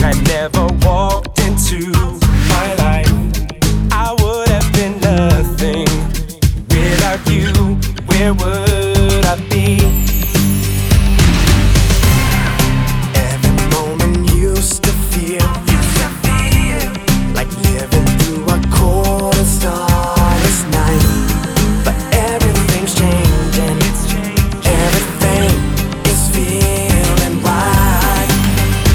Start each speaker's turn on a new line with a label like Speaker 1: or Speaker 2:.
Speaker 1: had never walked into my life, I would have been nothing. Without you, where would I be?